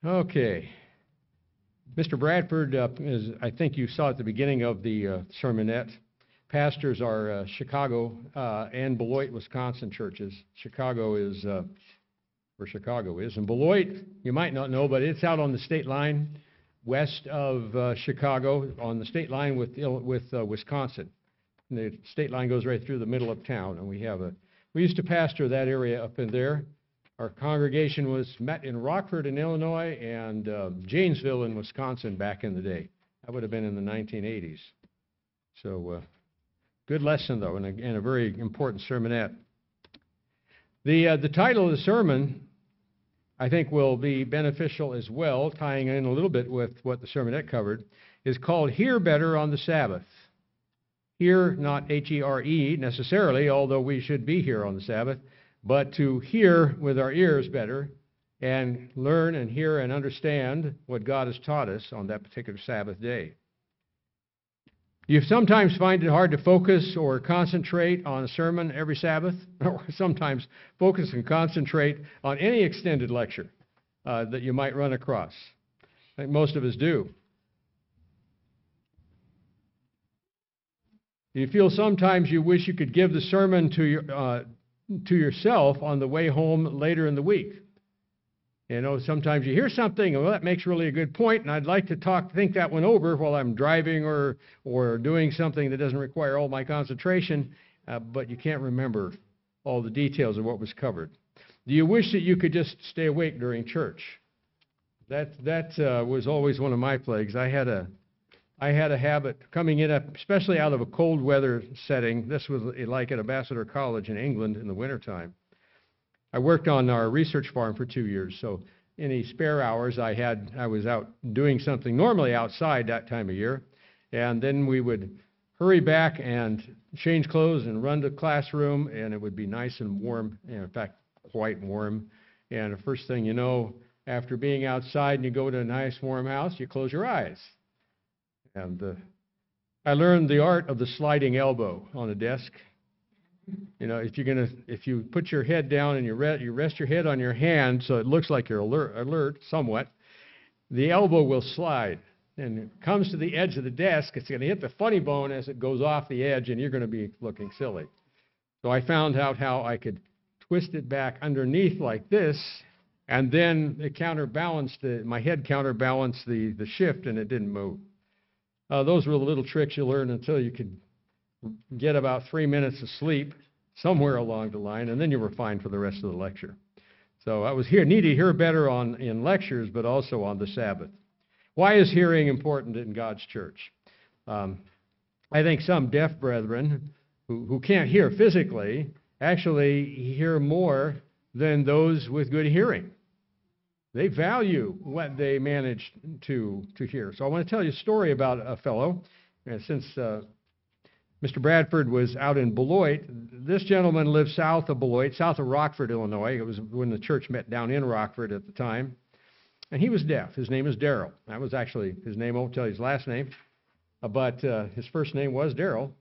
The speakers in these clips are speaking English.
Okay. Mr. Bradford, I think you saw at the beginning of the sermonette, pastors are Chicago and Beloit, Wisconsin churches. Chicago is where Chicago is. And Beloit, you might not know, but it's out on the state line west of Chicago, on the state line with Wisconsin. And the state line goes right through the middle of town, and we used to pastor that area up in there. Our congregation was met in Rockford in Illinois and Janesville in Wisconsin back in the day. That would have been in the 1980s. So good lesson, though, and a very important sermonette. The title of the sermon, I think, will be beneficial as well, tying in a little bit with what the sermonette covered, is called Hear Better on the Sabbath. Hear, not H-E-R-E necessarily, although we should be here on the Sabbath, but to hear with our ears better and learn and hear and understand what God has taught us on that particular Sabbath day. You sometimes find it hard to focus or concentrate on a sermon every Sabbath, or sometimes focus and concentrate on any extended lecture that you might run across. I think most of us do. You feel sometimes you wish you could give the sermon to yourself on the way home later in the week. You know, sometimes you hear something, well, that makes really a good point, and I'd like to think that one over while I'm driving or doing something that doesn't require all my concentration, but you can't remember all the details of what was covered. Do you wish that you could just stay awake during church? That was always one of my plagues. I had a habit coming in, especially out of a cold weather setting. This was like at Ambassador College in England in the wintertime. I worked on our research farm for 2 years, so any spare hours I was out doing something normally outside that time of year, and then we would hurry back and change clothes and run to the classroom, and it would be nice and warm, in fact, quite warm. And the first thing you know, after being outside and you go to a nice warm house, you close your eyes. And I learned the art of the sliding elbow on a desk. You know, if you put your head down and you rest your head on your hand so it looks like you're alert somewhat, the elbow will slide. And it comes to the edge of the desk, it's going to hit the funny bone as it goes off the edge, and you're going to be looking silly. So I found out how I could twist it back underneath like this, and then my head counterbalanced the shift, and it didn't move. Those were the little tricks you learn until you could get about 3 minutes of sleep somewhere along the line, and then you were fine for the rest of the lecture. So I was need to hear better in lectures, but also on the Sabbath. Why is hearing important in God's church? I think some deaf brethren who can't hear physically actually hear more than those with good hearing. They value what they manage to hear. So I want to tell you a story about a fellow. Since Mr. Bradford was out in Beloit, this gentleman lived south of Beloit, south of Rockford, Illinois. It was when the church met down in Rockford at the time. And he was deaf. His name is Darrell. That was actually his name. I won't tell you his last name. But his first name was Darrell.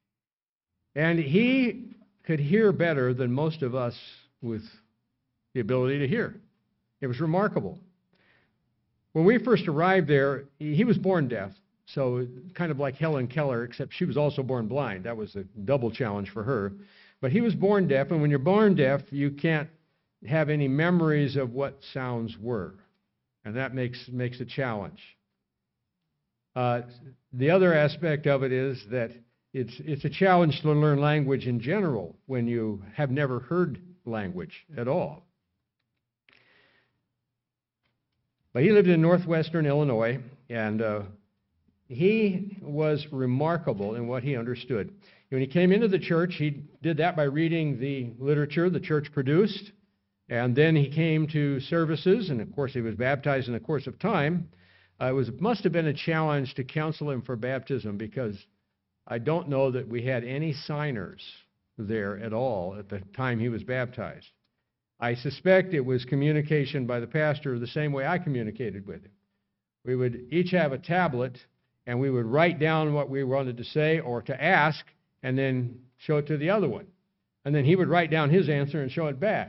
And he could hear better than most of us with the ability to hear. It was remarkable. When we first arrived there, he was born deaf, so kind of like Helen Keller, except she was also born blind. That was a double challenge for her. But he was born deaf, and when you're born deaf, you can't have any memories of what sounds were, and that makes a challenge. The other aspect of it is that it's a challenge to learn language in general when you have never heard language at all. But he lived in northwestern Illinois, and he was remarkable in what he understood. When he came into the church, he did that by reading the literature the church produced, and then he came to services, and of course he was baptized in the course of time. It must have been a challenge to counsel him for baptism, because I don't know that we had any signers there at all at the time he was baptized. I suspect it was communication by the pastor the same way I communicated with him. We would each have a tablet, and we would write down what we wanted to say or to ask, and then show it to the other one. And then he would write down his answer and show it back.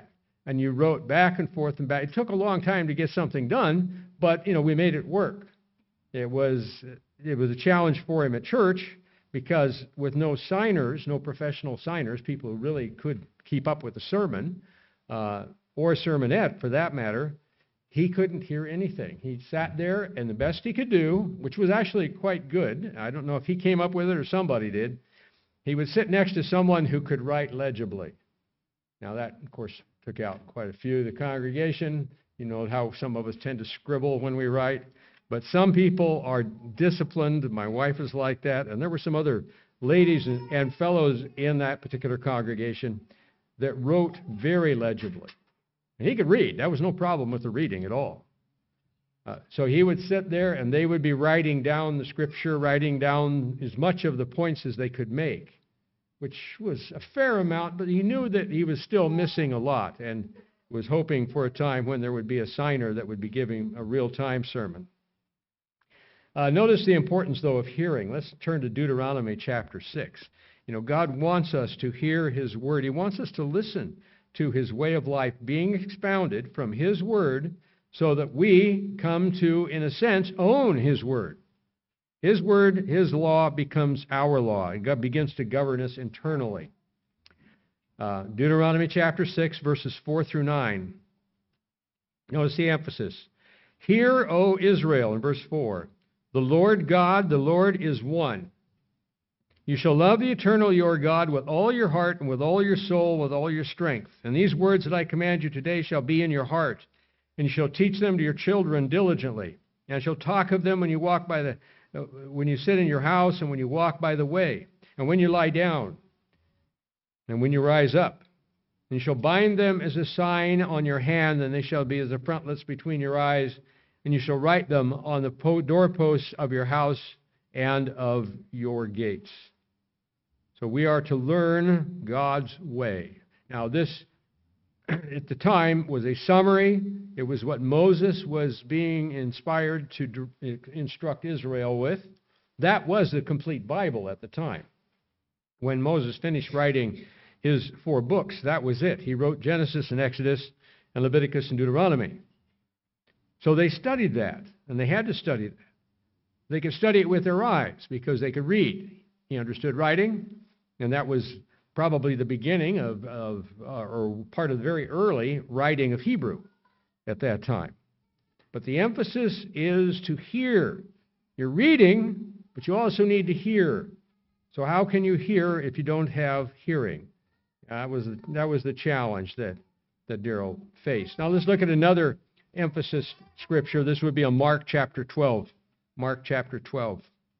and you wrote back and forth and back. It took a long time to get something done, but, we made it work. It was a challenge for him at church because with no signers, no professional signers, people who really could keep up with the sermon, or a sermonette for that matter, he couldn't hear anything. He sat there, and the best he could do, which was actually quite good, I don't know if he came up with it or somebody did, he would sit next to someone who could write legibly. Now that, of course, took out quite a few of the congregation. You know how some of us tend to scribble when we write. But some people are disciplined. My wife is like that. And there were some other ladies and fellows in that particular congregation that wrote very legibly. And he could read. That was no problem with the reading at all. So he would sit there, and they would be writing down the scripture, writing down as much of the points as they could make, which was a fair amount, but he knew that he was still missing a lot and was hoping for a time when there would be a signer that would be giving a real-time sermon. Notice the importance, though, of hearing. Let's turn to Deuteronomy chapter 6. God wants us to hear His Word. He wants us to listen to His way of life being expounded from His Word so that we come to, in a sense, own His Word. His Word, His law becomes our law. It begins to govern us internally. Deuteronomy chapter 6, verses 4 through 9. Notice the emphasis. Hear, O Israel, in verse 4, the Lord God, the Lord is one. You shall love the eternal your God with all your heart and with all your soul, with all your strength. And these words that I command you today shall be in your heart, and you shall teach them to your children diligently. And shall talk of them when you walk when you sit in your house, and when you walk by the way, and when you lie down, and when you rise up. And you shall bind them as a sign on your hand, and they shall be as the frontlets between your eyes, and you shall write them on the doorposts of your house and of your gates. So we are to learn God's way. Now this, at the time, was a summary. It was what Moses was being inspired to instruct Israel with. That was the complete Bible at the time. When Moses finished writing his 4 books, that was it. He wrote Genesis and Exodus and Leviticus and Deuteronomy. So they studied that, and they had to study that. They could study it with their eyes because they could read. He understood writing, and that was probably the beginning or part of the very early writing of Hebrew at that time. But the emphasis is to hear. You're reading, but you also need to hear. So how can you hear if you don't have hearing? That was the challenge that Darrell faced. Now let's look at another emphasis scripture. This would be on Mark chapter 12. Mark chapter 12.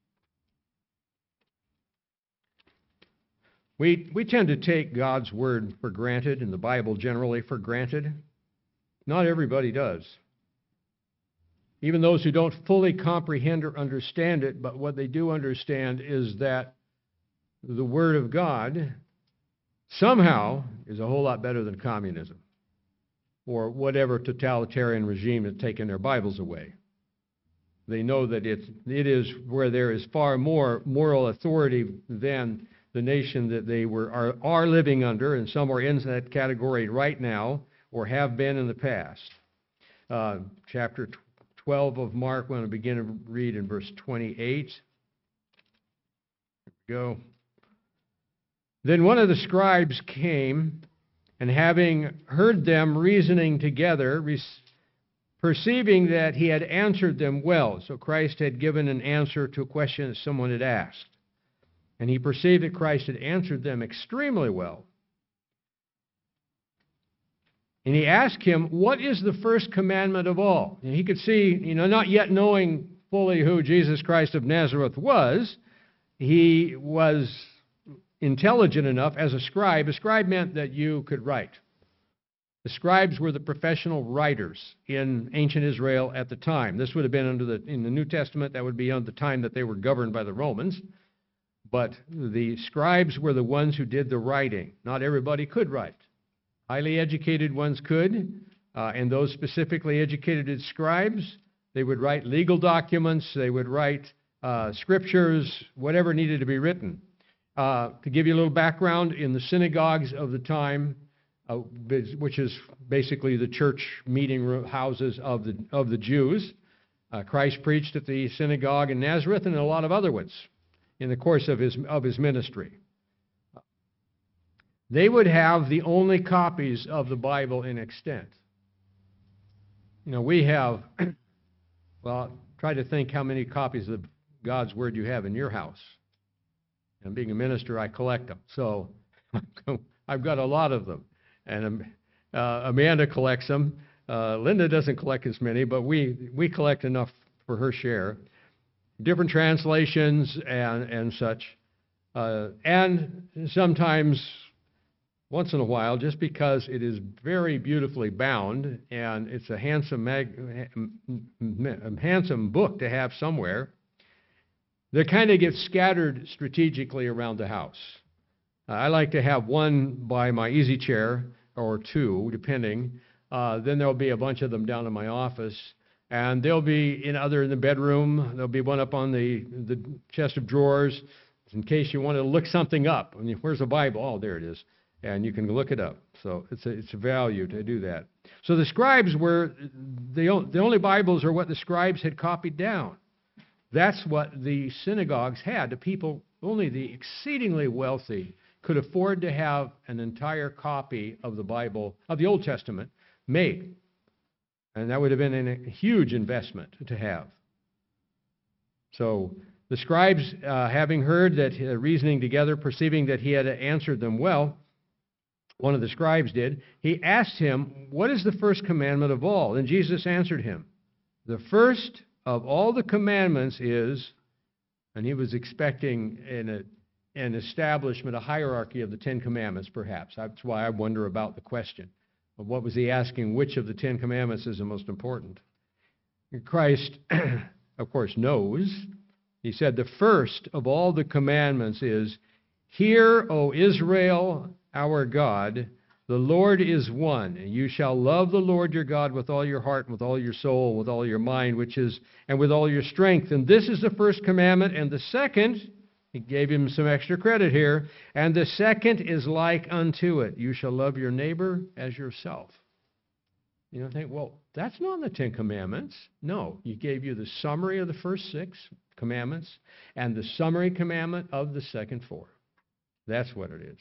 We tend to take God's word for granted, and the Bible generally for granted. Not everybody does. Even those who don't fully comprehend or understand it, but what they do understand is that the Word of God somehow is a whole lot better than communism or whatever totalitarian regime has taken their Bibles away. They know that it is where there is far more moral authority than the nation that they are living under, and some are in that category right now or have been in the past. Chapter 12 of Mark, we're going to begin to read in verse 28. Here we go. Then one of the scribes came, and having heard them reasoning together, perceiving that he had answered them well. So Christ had given an answer to a question that someone had asked. And he perceived that Christ had answered them extremely well. And he asked him, what is the first commandment of all? And he could see, not yet knowing fully who Jesus Christ of Nazareth was, he was intelligent enough as a scribe. A scribe meant that you could write. The scribes were the professional writers in ancient Israel at the time. This would have been in the New Testament, that would be under the time that they were governed by the Romans. But the scribes were the ones who did the writing. Not everybody could write. Highly educated ones could, and those specifically educated as scribes, they would write legal documents, they would write scriptures, whatever needed to be written. To give you a little background, in the synagogues of the time, which is basically the church meeting houses of the Jews. Christ preached at the synagogue in Nazareth and a lot of other ones in the course of his ministry. They would have the only copies of the Bible in extent. We have, well, try to think how many copies of God's Word you have in your house. And being a minister, I collect them. So I've got a lot of them. And Amanda collects them. Linda doesn't collect as many, but we collect enough for her share. Different translations and such. And sometimes, once in a while, just because it is very beautifully bound and it's a handsome book to have somewhere, they kind of get scattered strategically around the house. I like to have one by my easy chair, or two, depending. Then there'll be a bunch of them down in my office, and they'll be in the bedroom. There'll be one up on the chest of drawers, in case you want to look something up. Where's the Bible? Oh, there it is, and you can look it up. So it's a value to do that. So the scribes were the only Bibles are what the scribes had copied down. That's what the synagogues had. The people, only the exceedingly wealthy, could afford to have an entire copy of the Bible, of the Old Testament, made. And that would have been a huge investment to have. So the scribes, having heard that, reasoning together, perceiving that he had answered them well, one of the scribes did, he asked him, "What is the first commandment of all?" And Jesus answered him, "The first of all the commandments is," and he was expecting an establishment, a hierarchy of the Ten Commandments, perhaps. That's why I wonder about the question. But what was he asking? Which of the Ten Commandments is the most important? Christ, of course, knows. He said, "The first of all the commandments is, 'Hear, O Israel, our God, the Lord is one, and you shall love the Lord your God with all your heart, and with all your soul, with all your mind, and with all your strength. And this is the first commandment. And the second,'" he gave him some extra credit here, "and the second is like unto it. You shall love your neighbor as yourself." You think, well, that's not in the Ten Commandments. No, he gave you the summary of the first 6 commandments and the summary commandment of the second 4. That's what it is.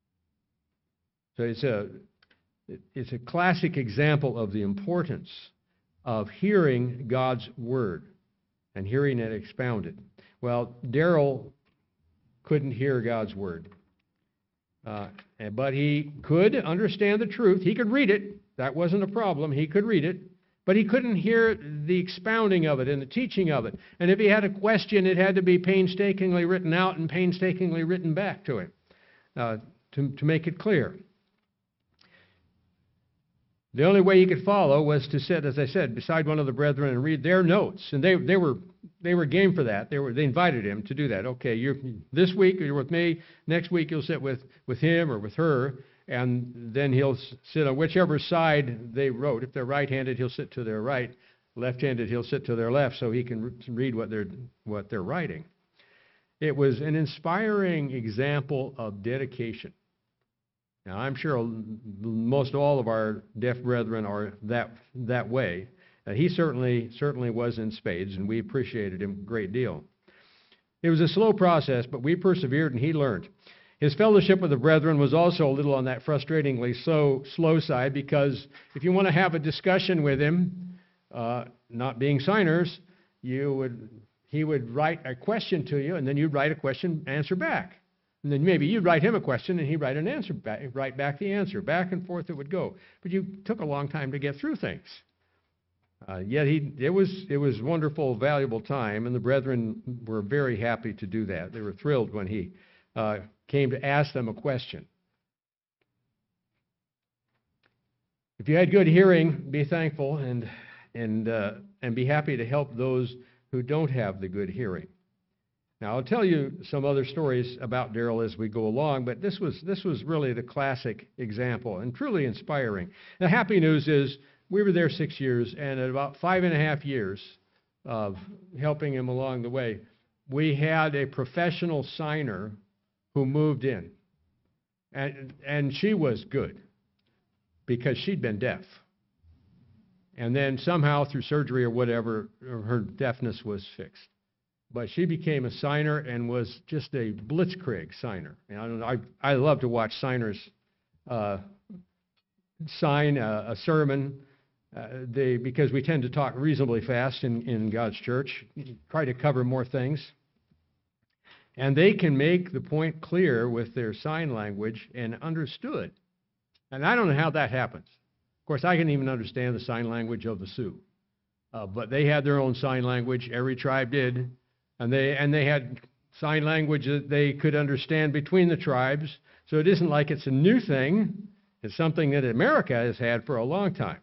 So it's a classic example of the importance of hearing God's Word and hearing it expounded. Well, Darrell couldn't hear God's Word, but he could understand the truth. He could read it. That wasn't a problem. He could read it, but he couldn't hear the expounding of it and the teaching of it. And if he had a question, it had to be painstakingly written out and painstakingly written back to him to make it clear. The only way he could follow was to sit, as I said, beside one of the brethren and read their notes. And they were game for that. They invited him to do that. Okay, this week you're with me. Next week you'll sit with him or with her, and then he'll sit on whichever side they wrote. If they're right-handed, he'll sit to their right. Left-handed, he'll sit to their left, so he can read what they're writing. It was an inspiring example of dedication. Now, I'm sure most all of our deaf brethren are that way. He certainly was in spades, and we appreciated him a great deal. It was a slow process, but we persevered, and he learned. His fellowship with the brethren was also a little on that frustratingly slow side, because if you want to have a discussion with him, not being signers, he would write a question to you, and then you'd write a question, answer back. And then maybe you'd write him a question, and he'd write an answer back, write back the answer. Back and forth it would go. But you took a long time to get through things. Yet it was wonderful, valuable time, and the brethren were very happy to do that. They were thrilled when he came to ask them a question. If you had good hearing, be thankful and be happy to help those who don't have the good hearing. Now, I'll tell you some other stories about Darrell as we go along, but this was really the classic example and truly inspiring. The happy news is we were there 6 years, and at about 5.5 years of helping him along the way, we had a professional signer who moved in, and she was good. because she'd been deaf. And then somehow through surgery or whatever, her deafness was fixed. But she became a signer and was just a blitzkrieg signer. And I love to watch signers sign a sermon. Because we tend to talk reasonably fast in God's church, try to cover more things. And they can make the point clear with their sign language and understood. And I don't know how that happens. Of course, I can even understand the sign language of the Sioux. But they had their own sign language. Every tribe did. And they had sign language that they could understand between the tribes. So it isn't like it's a new thing. It's something that America has had for a long time.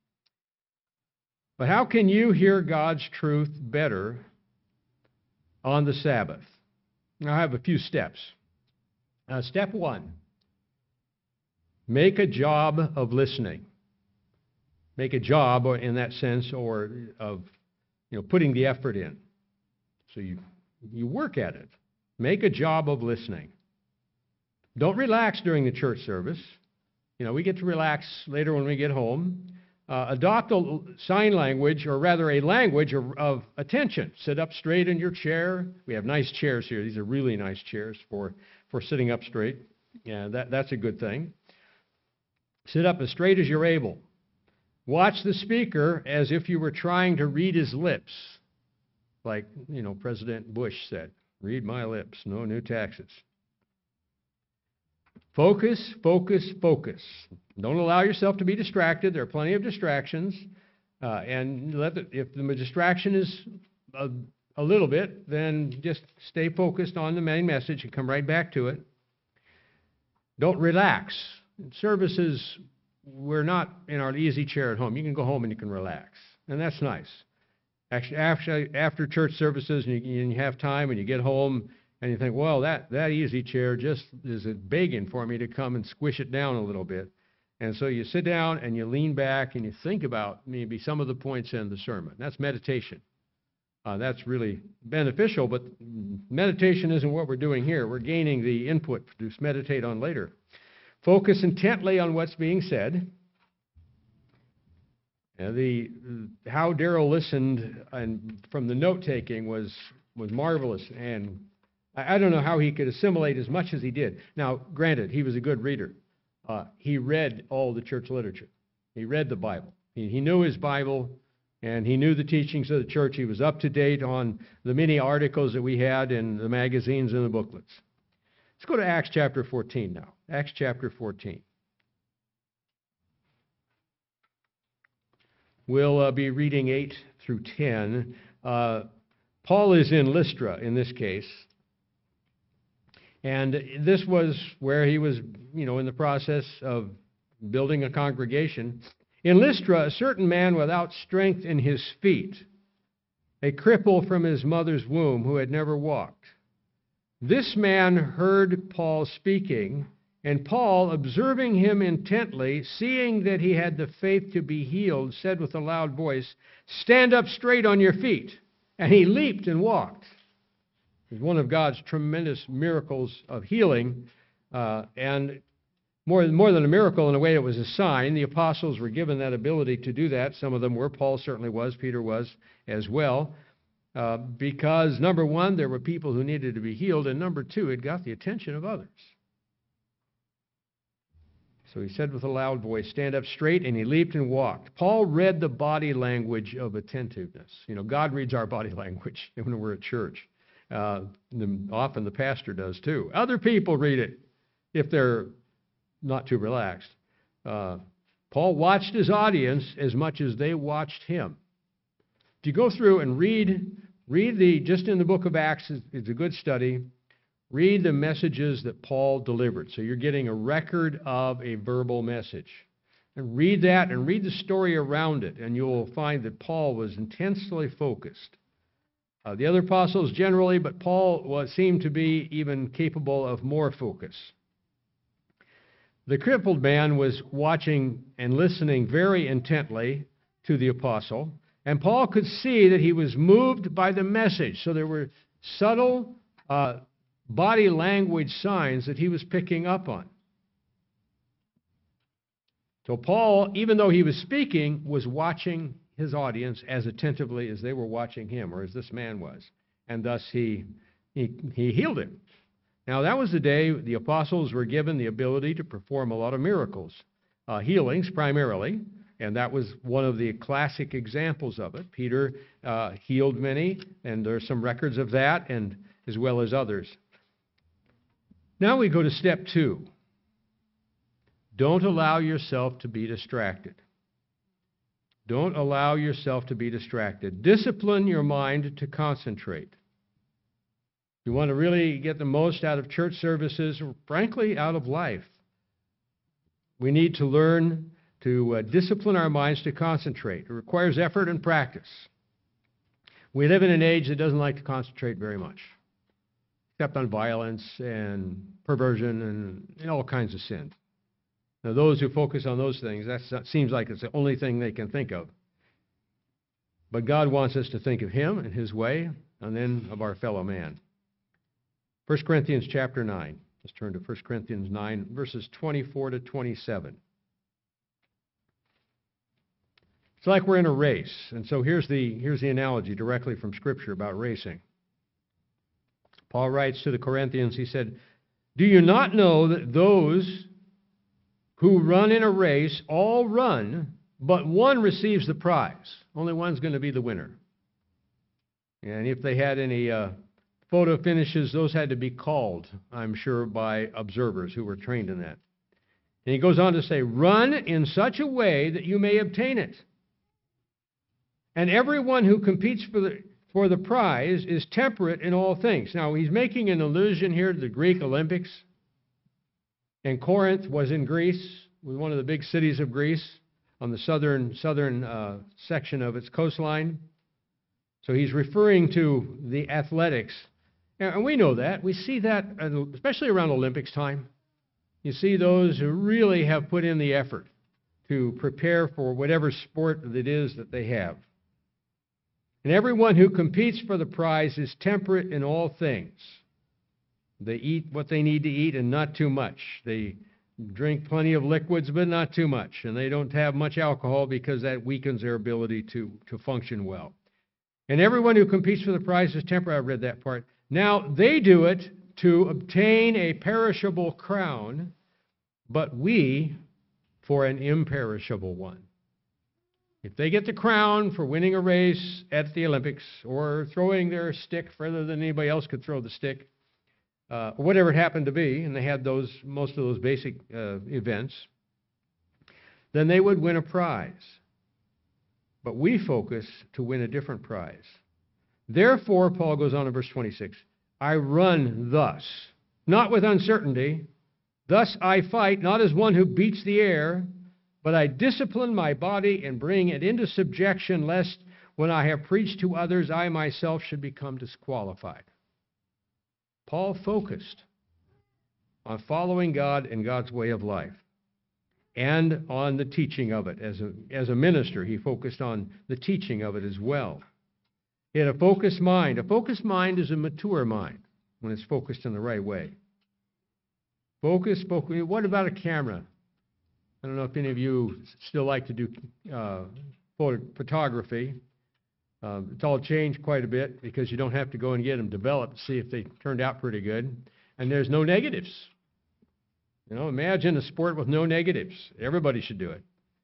But how can you hear God's truth better on the Sabbath? I have a few steps. Step one, make a job of listening. Make a job in that sense, or of putting the effort in. So you work at it. Make a job of listening. Don't relax during the church service. We get to relax later when we get home. Adopt a sign language, or rather a language of attention. Sit up straight in your chair. We have nice chairs here. These are really nice chairs for sitting up straight. Yeah, that's a good thing. Sit up as straight as you're able. Watch the speaker as if you were trying to read his lips. Like, President Bush said, read my lips, no new taxes. Focus, focus, focus. Don't allow yourself to be distracted. There are plenty of distractions. And if the distraction is a little bit, then just stay focused on the main message and come right back to it. Don't relax. Services, we're not in our easy chair at home. You can go home and you can relax. And that's nice. Actually, after church services and you have time and you get home, and you think, well, that easy chair just is begging for me to come and squish it down a little bit. And so you sit down and you lean back and you think about maybe some of the points in the sermon. That's meditation. That's really beneficial, but meditation isn't what we're doing here. We're gaining the input to meditate on later. Focus intently on what's being said. How Darrell listened and from the note-taking was marvelous, and I don't know how he could assimilate as much as he did. Now, granted, he was a good reader. He read all the church literature. He read the Bible. He knew his Bible, and he knew the teachings of the church. He was up to date on the many articles that we had in the magazines and the booklets. Let's go to Acts chapter 14 now. Acts chapter 14. We'll be reading 8 through 10. Paul is in Lystra in this case. And this was where he was, in the process of building a congregation. In Lystra, a certain man without strength in his feet, a cripple from his mother's womb who had never walked. This man heard Paul speaking, and Paul, observing him intently, seeing that he had the faith to be healed, said with a loud voice, "Stand up straight on your feet." And he leaped and walked. It's one of God's tremendous miracles of healing, and more than a miracle in a way, it was a sign. The apostles were given that ability to do that. Some of them were. Paul certainly was. Peter was as well. Because, number one, there were people who needed to be healed, and number two, it got the attention of others. So he said with a loud voice, "Stand up straight," and he leaped and walked. Paul read the body language of attentiveness. God reads our body language when we're at church. Often the pastor does too. Other people read it if they're not too relaxed. Paul watched his audience as much as they watched him. If you go through and read just in the book of Acts, it's a good study. Read the messages that Paul delivered. So you're getting a record of a verbal message. And read that and read the story around it, and you'll find that Paul was intensely focused. The other apostles generally, but Paul seemed to be even capable of more focus. The crippled man was watching and listening very intently to the apostle, and Paul could see that he was moved by the message. So there were subtle body language signs that he was picking up on. So Paul, even though he was speaking, was watching his audience as attentively as they were watching him, or as this man was. And thus he healed him. Now, that was the day the apostles were given the ability to perform a lot of miracles, healings primarily, and that was one of the classic examples of it. Peter healed many, and there are some records of that, and as well as others. Now we go to step 2. Don't allow yourself to be distracted. Don't allow yourself to be distracted. Discipline your mind to concentrate. You want to really get the most out of church services, or frankly, out of life. We need to learn to discipline our minds to concentrate. It requires effort and practice. We live in an age that doesn't like to concentrate very much, except on violence and perversion and all kinds of sin. Now, those who focus on those things, that seems like it's the only thing they can think of. But God wants us to think of Him and His way, and then of our fellow man. 1 Corinthians chapter 9. Let's turn to 1 Corinthians 9, verses 24 to 27. It's like we're in a race. And so here's the analogy directly from Scripture about racing. Paul writes to the Corinthians, he said, "Do you not know that those who run in a race all run, but one receives the prize?" Only one's going to be the winner. And if they had any photo finishes, those had to be called, I'm sure, by observers who were trained in that. And he goes on to say, "Run in such a way that you may obtain it. And everyone who competes for the prize is temperate in all things." Now, he's making an allusion here to the Greek Olympics. And Corinth was in Greece, was one of the big cities of Greece on the southern section of its coastline. So he's referring to the athletics. And we know that. We see that, especially around Olympics time. You see those who really have put in the effort to prepare for whatever sport it is that they have. And everyone who competes for the prize is temperate in all things. They eat what they need to eat and not too much. They drink plenty of liquids, but not too much. And they don't have much alcohol because that weakens their ability to function well. And everyone who competes for the prize is temperate. I read that part. Now, they do it to obtain a perishable crown, but we for an imperishable one. If they get the crown for winning a race at the Olympics or throwing their stick further than anybody else could throw the stick, or whatever it happened to be, and they had most of those basic events, then they would win a prize. But we focus to win a different prize. Therefore, Paul goes on in verse 26, "I run thus, not with uncertainty. Thus I fight, not as one who beats the air, but I discipline my body and bring it into subjection, lest when I have preached to others, I myself should become disqualified." Paul focused on following God and God's way of life and on the teaching of it. As a minister, he focused on the teaching of it as well. He had a focused mind. A focused mind is a mature mind when it's focused in the right way. Focus. What about a camera? I don't know if any of you still like to do photography. It's all changed quite a bit because you don't have to go and get them developed to see if they turned out pretty good. And there's no negatives. Imagine a sport with no negatives. Everybody should do it.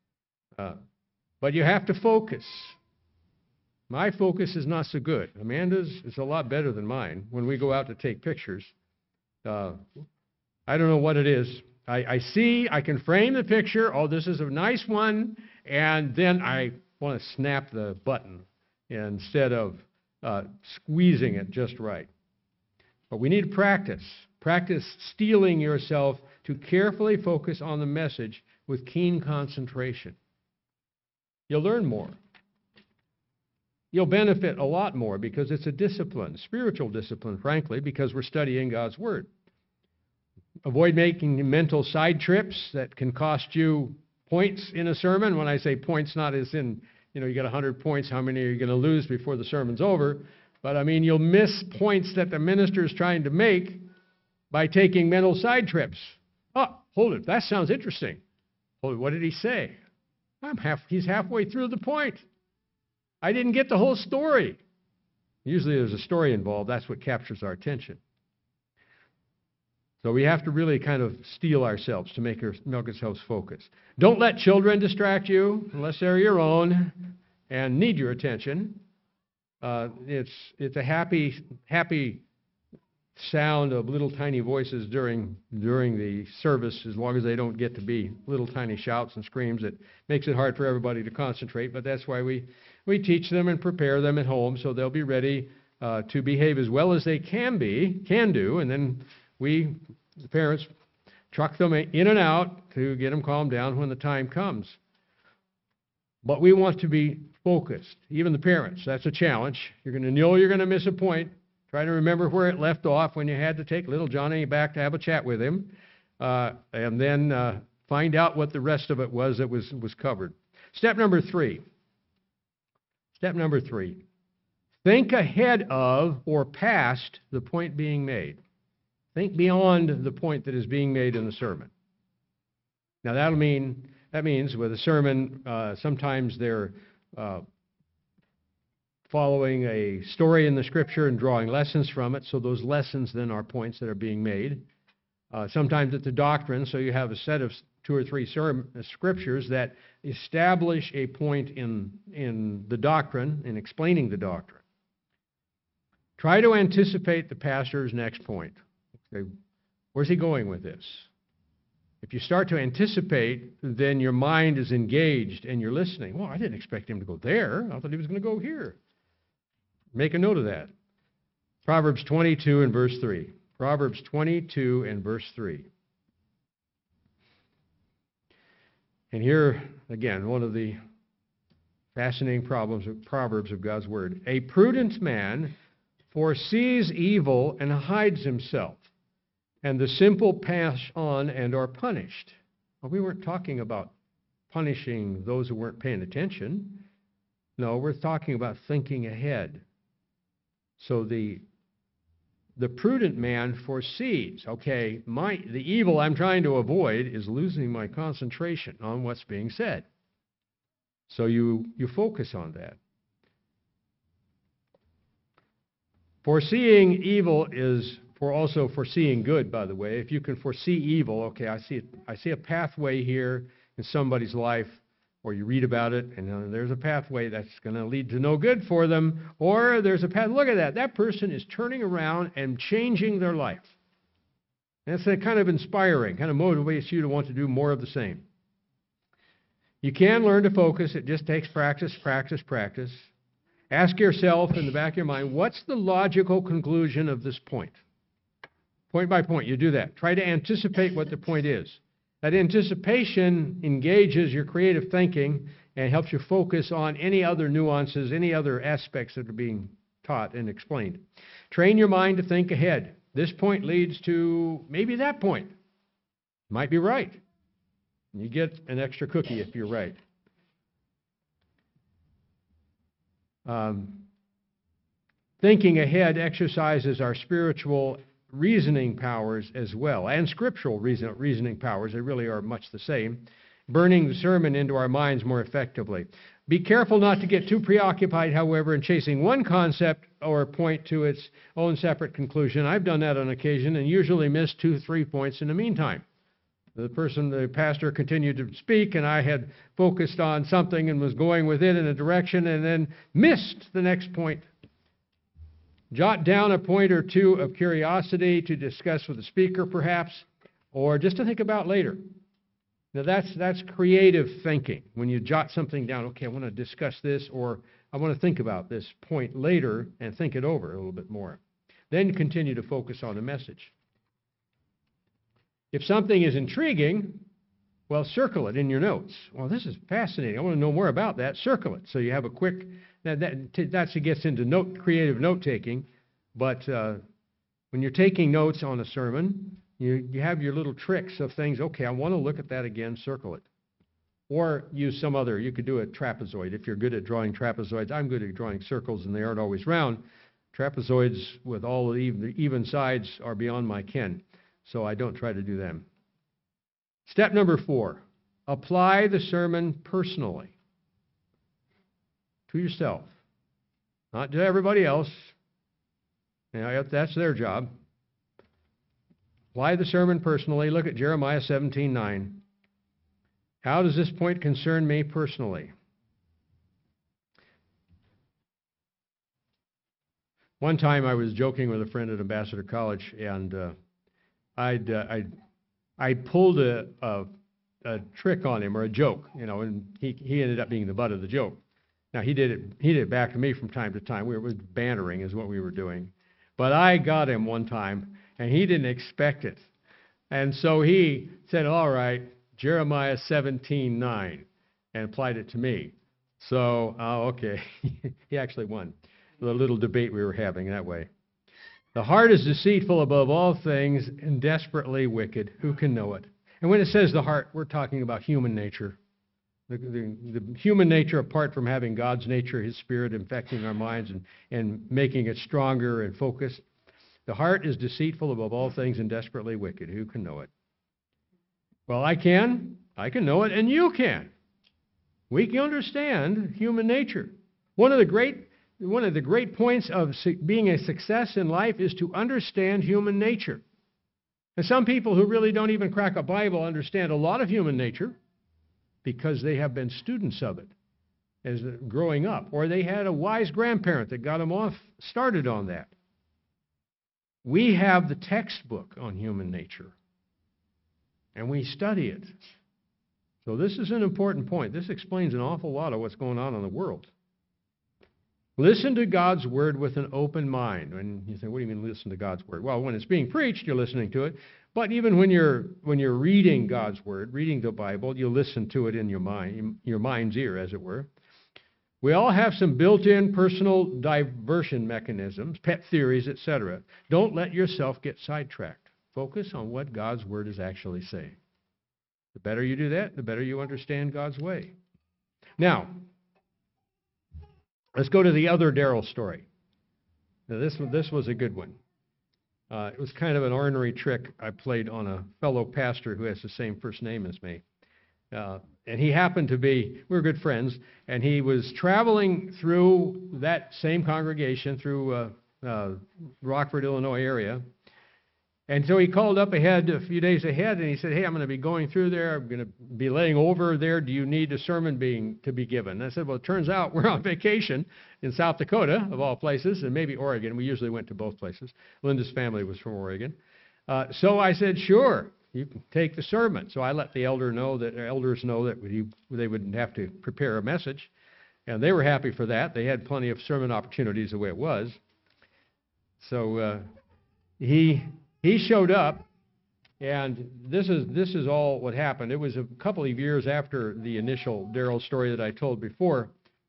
But you have to focus. My focus is not so good. Amanda's is a lot better than mine when we go out to take pictures. I don't know what it is. I can frame the picture. Oh, this is a nice one. And then I want to snap the button instead of squeezing it just right. But we need to practice. Practice steeling yourself to carefully focus on the message with keen concentration. You'll learn more. You'll benefit a lot more because it's a discipline, spiritual discipline, frankly, because we're studying God's Word. Avoid making mental side trips that can cost you points in a sermon. When I say points, not as in, you got 100 points, how many are you going to lose before the sermon's over? But I mean, you'll miss points that the minister is trying to make by taking mental side trips. Oh, hold it, that sounds interesting. Well, what did he say? He's halfway through the point. I didn't get the whole story. Usually there's a story involved. That's what captures our attention. So we have to really kind of steel ourselves to make ourselves focus. Don't let children distract you unless they're your own and need your attention. It's a happy sound of little tiny voices during the service, as long as they don't get to be little tiny shouts and screams. It makes it hard for everybody to concentrate, but that's why we teach them and prepare them at home so they'll be ready to behave as well as they can do, and then we, the parents, truck them in and out to get them calmed down when the time comes. But we want to be focused, even the parents. That's a challenge. You're going to miss a point. Try to remember where it left off when you had to take little Johnny back to have a chat with him, and then find out what the rest of it was that was covered. Step number three. Think ahead of or past the point being made. Think beyond the point that is being made in the sermon. Now that means with a sermon, sometimes they're following a story in the Scripture and drawing lessons from it, so those lessons then are points that are being made. Sometimes it's a doctrine, so you have a set of 2 or 3 scriptures that establish a point in the doctrine, in explaining the doctrine. Try to anticipate the pastor's next point. Okay, where's he going with this? If you start to anticipate, then your mind is engaged and you're listening. Well, I didn't expect him to go there. I thought he was going to go here. Make a note of that. Proverbs 22 and verse 3. Proverbs 22 and verse 3. And here, again, one of the fascinating problems of Proverbs of God's Word. A prudent man foresees evil and hides himself, and the simple pass on and are punished. Well, we weren't talking about punishing those who weren't paying attention. No, we're talking about thinking ahead. So the prudent man foresees, okay, the evil I'm trying to avoid is losing my concentration on what's being said. So you focus on that. Foreseeing evil is also foreseeing good, by the way. If you can foresee evil, okay, I see a pathway here in somebody's life, or you read about it, and there's a pathway that's going to lead to no good for them, or there's a path, look at that, that person is turning around and changing their life. And it's kind of inspiring, kind of motivates you to want to do more of the same. You can learn to focus. It just takes practice. Ask yourself in the back of your mind, what's the logical conclusion of this point? Point by point, you do that. Try to anticipate what the point is. That anticipation engages your creative thinking and helps you focus on any other nuances, any other aspects that are being taught and explained. Train your mind to think ahead. This point leads to maybe that point. Might be right. You get an extra cookie if you're right. Thinking ahead exercises our spiritual reasoning powers as well, and scriptural reasoning powers. They really are much the same, burning the sermon into our minds more effectively. Be careful not to get too preoccupied, however, in chasing one concept or point to its own separate conclusion. I've done that on occasion and usually missed 2-3 points in the meantime. The pastor continued to speak, and I had focused on something and was going with it in a direction and then missed the next point. Jot down a point or two of curiosity to discuss with the speaker, perhaps, or just to think about later. Now, that's creative thinking. When you jot something down, okay, I want to discuss this, or I want to think about this point later and think it over a little bit more. Then continue to focus on the message. If something is intriguing, well, circle it in your notes. Well, this is fascinating. I want to know more about that. Circle it. So you have a quick, that gets into creative note-taking. But when you're taking notes on a sermon, you have your little tricks of things. Okay, I want to look at that again. Circle it. Or use some other. You could do a trapezoid. If you're good at drawing trapezoids, I'm good at drawing circles, and they aren't always round. Trapezoids with all the even sides are beyond my ken. So I don't try to do them. Step number 4. apply the sermon personally to yourself, not to everybody else. That's their job. Apply the sermon personally. Look at Jeremiah 17:9. How does this point concern me personally? One time I was joking with a friend at Ambassador College, and I pulled a trick on him, or a joke, and he ended up being the butt of the joke. Now he did it back to me from time to time. It was bantering is what we were doing, but I got him one time, and he didn't expect it, and so he said, "All right, Jeremiah 17:9," and applied it to me. So, okay, he actually won the little debate we were having that way. The heart is deceitful above all things and desperately wicked. Who can know it? And when it says the heart, we're talking about human nature. The human nature, apart from having God's nature, His Spirit infecting our minds and making it stronger and focused. The heart is deceitful above all things and desperately wicked. Who can know it? Well, I can know it, and you can. We can understand human nature. One of the great points of being a success in life is to understand human nature. And some people who really don't even crack a Bible understand a lot of human nature because they have been students of it as growing up, or they had a wise grandparent that got them started on that. We have the textbook on human nature, and we study it. So this is an important point. This explains an awful lot of what's going on in the world. Listen to God's Word with an open mind. And you say, what do you mean listen to God's Word? Well, when it's being preached, you're listening to it. But even when you're reading God's Word, reading the Bible, you listen to it in your mind's ear, as it were. We all have some built-in personal diversion mechanisms, pet theories, etc. Don't let yourself get sidetracked. Focus on what God's Word is actually saying. The better you do that, the better you understand God's way. Now, let's go to the other Daryl story. Now, this was a good one. It was kind of an ornery trick I played on a fellow pastor who has the same first name as me. And he happened to be, we were good friends, and he was traveling through that same congregation, through Rockford, Illinois area. And so he called up ahead, a few days ahead, and he said, hey, I'm going to be going through there. I'm going to be laying over there. Do you need a sermon to be given? And I said, well, it turns out we're on vacation in South Dakota, of all places, and maybe Oregon. We usually went to both places. Linda's family was from Oregon. So I said, sure, you can take the sermon. So I let the elders know that they wouldn't have to prepare a message. And they were happy for that. They had plenty of sermon opportunities the way it was. So he showed up, and this is all what happened. It was a couple of years after the initial Daryl story that I told before.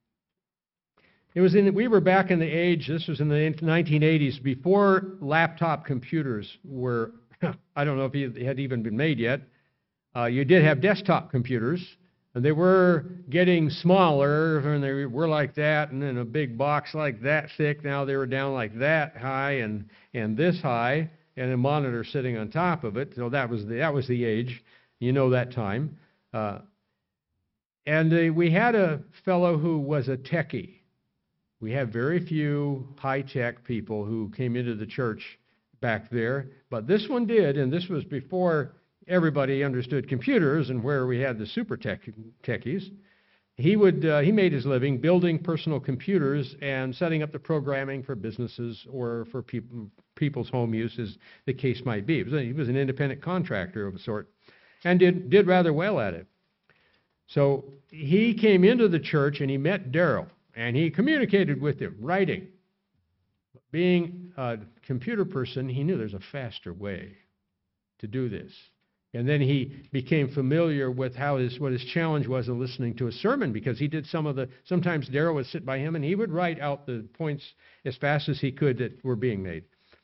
We were back in the age, this was in the 1980s, before laptop computers were, I don't know if they had even been made yet. You did have desktop computers, and they were getting smaller, and they were like that, and then a big box like that thick. Now they were down like that high and this high, and a monitor sitting on top of it. So that was the age, that time. And we had a fellow who was a techie. We had very few high-tech people who came into the church back there, but this one did, and this was before everybody understood computers and where we had the super techies. He made his living building personal computers and setting up the programming for businesses or for people's home use, as the case might be. He was an independent contractor of a sort, and did rather well at it. So he came into the church and he met Daryl, and he communicated with him, writing. Being a computer person, he knew there's a faster way to do this. And then he became familiar with what his challenge was in listening to a sermon, because he did sometimes Daryl would sit by him and he would write out the points as fast as he could that were being made.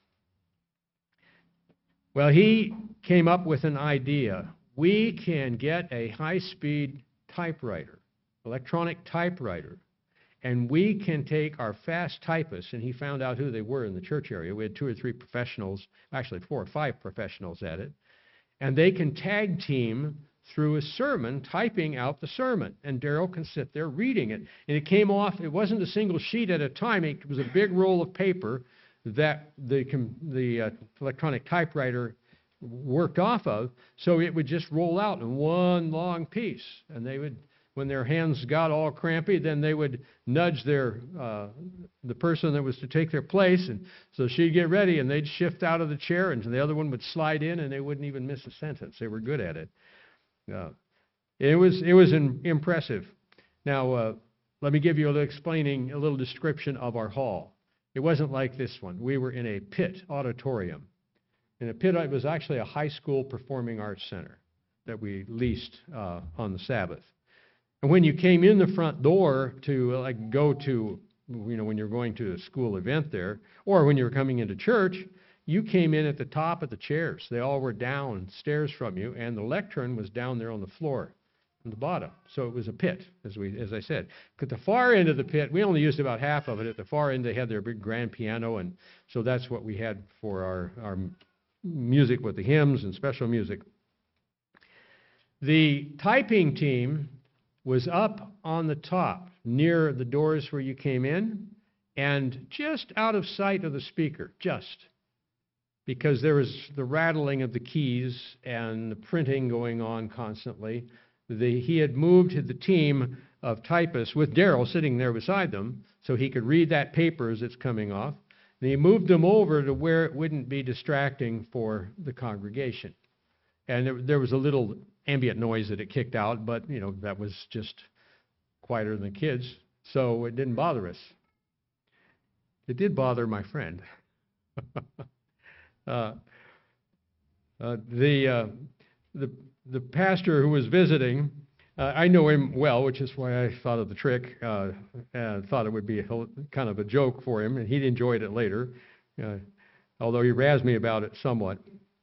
Well, he came up with an idea. We can get a high-speed typewriter, electronic typewriter, and we can take our fast typists, and he found out who they were in the church area. We had 2 or 3 professionals, actually 4 or 5 professionals at it, and they can tag team through a sermon, typing out the sermon. And Darrell can sit there reading it. And it came off, it wasn't a single sheet at a time. It was a big roll of paper that the electronic typewriter worked off of. So it would just roll out in one long piece. And they would, when their hands got all crampy, then they would nudge the person that was to take their place, and so she'd get ready, and they'd shift out of the chair, and the other one would slide in, and they wouldn't even miss a sentence. They were good at it. It was impressive. Now, let me give you a little description of our hall. It wasn't like this one. We were in a pit auditorium. In a pit, it was actually a high school performing arts center that we leased on the Sabbath. And when you came in the front door to go to, when you're going to a school event there, or when you were coming into church, you came in at the top of the chairs. They all were downstairs from you, and the lectern was down there on the floor, on the bottom. So it was a pit, as I said. At the far end of the pit, we only used about half of it. At the far end, they had their big grand piano, and so that's what we had for our music with the hymns and special music. The typing team was up on the top near the doors where you came in and just out of sight of the speaker, just because there was the rattling of the keys and the printing going on constantly. He had moved the team of typists with Darrell sitting there beside them so he could read that paper as it's coming off. And he moved them over to where it wouldn't be distracting for the congregation. And there was a little ambient noise that it kicked out, but, that was just quieter than the kids, so it didn't bother us. It did bother my friend. The pastor who was visiting, I know him well, which is why I thought of the trick, and thought it would be kind of a joke for him, and he'd enjoyed it later, although he razzed me about it somewhat.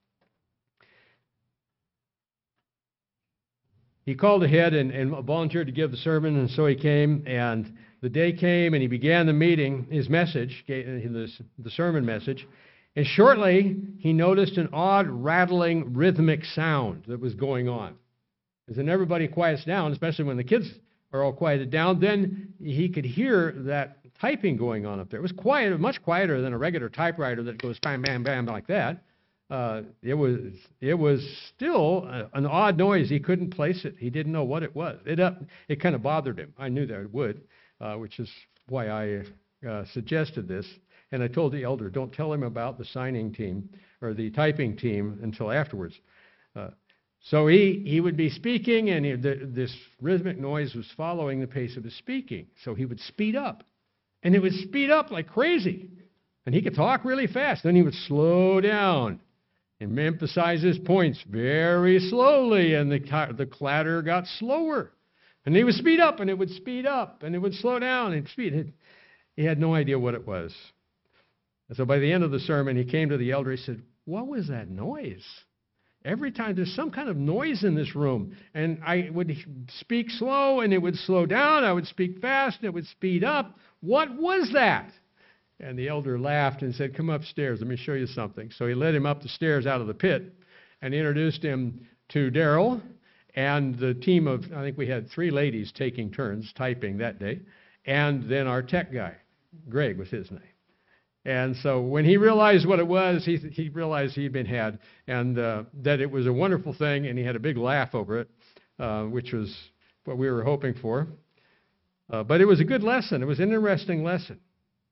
He called ahead and volunteered to give the sermon, and so he came, and the day came, and he began the meeting, his message, the sermon message, and shortly he noticed an odd, rattling, rhythmic sound that was going on. As then everybody quiets down, especially when the kids are all quieted down, then he could hear that typing going on up there. It was quiet, much quieter than a regular typewriter that goes bam, bam, bam like that. It was still an odd noise. He couldn't place it. He didn't know what it was. It kind of bothered him. I knew that it would, which is why I suggested this. And I told the elder, don't tell him about the signing team or the typing team until afterwards. So he would be speaking, and this rhythmic noise was following the pace of his speaking. So he would speed up, and it would speed up like crazy. And he could talk really fast. Then he would slow down and emphasize his points very slowly, and the clatter got slower. And he would speed up, and it would speed up, and it would slow down and speed. He had no idea what it was. And so by the end of the sermon, he came to the elder. He said, "What was that noise? Every time there's some kind of noise in this room." And I would speak slow, and it would slow down. I would speak fast, and it would speed up. What was that? And the elder laughed and said, "Come upstairs. Let me show you something." So he led him up the stairs out of the pit and introduced him to Darrell and the team of, I think we had 3 ladies taking turns typing that day, and then our tech guy. Greg was his name. And so when he realized what it was, he realized he'd been had, and that it was a wonderful thing, and he had a big laugh over it, which was what we were hoping for. But it was a good lesson. It was an interesting lesson.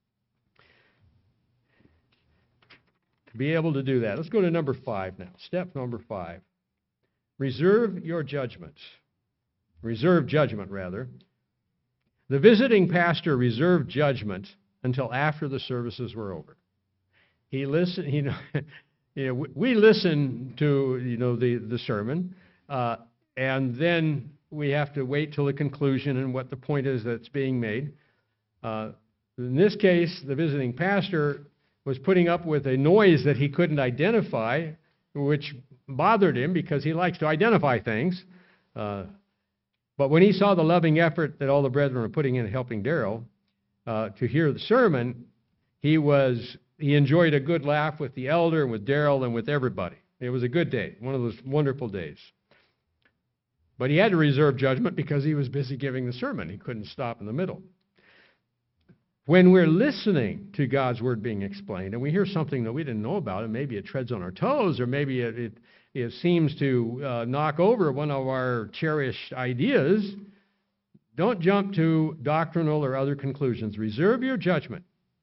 Be able to do that. Let's go to number 5 now. Step number 5. Reserve your judgment. Reserve judgment, rather. The visiting pastor reserved judgment until after the services were over. He listened. We listen to the sermon, and then we have to wait till the conclusion and what the point is that's being made. In this case, the visiting pastor was putting up with a noise that he couldn't identify, which bothered him because he likes to identify things. But when he saw the loving effort that all the brethren were putting in helping Darrell to hear the sermon, he enjoyed a good laugh with the elder and with Darrell and with everybody. It was a good day, one of those wonderful days. But he had to reserve judgment because he was busy giving the sermon. He couldn't stop in the middle. When we're listening to God's word being explained and we hear something that we didn't know about, and maybe it treads on our toes, or maybe it seems to knock over one of our cherished ideas, don't jump to doctrinal or other conclusions. Reserve your judgment.